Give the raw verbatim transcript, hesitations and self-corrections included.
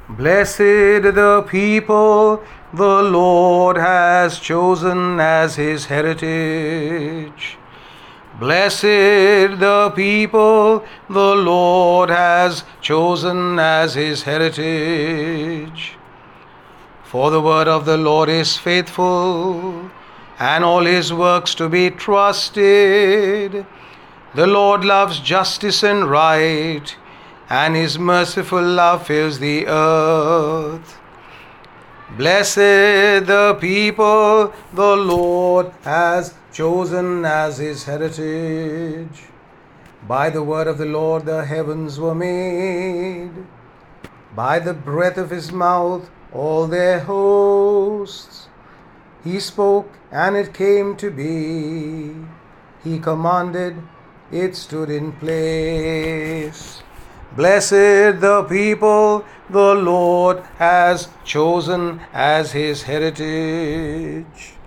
Blessed the people the Lord has chosen as his heritage. Blessed the people the Lord has chosen as his heritage. For the word of the Lord is faithful, and all his works to be trusted. The Lord loves justice and right, and his merciful love fills the earth. Blessed the people the Lord has chosen as his heritage. By the word of the Lord the heavens were made, by the breath of his mouth all their hosts. He spoke, and it came to be. He commanded, it stood in place. Blessed the people the Lord has chosen as his heritage.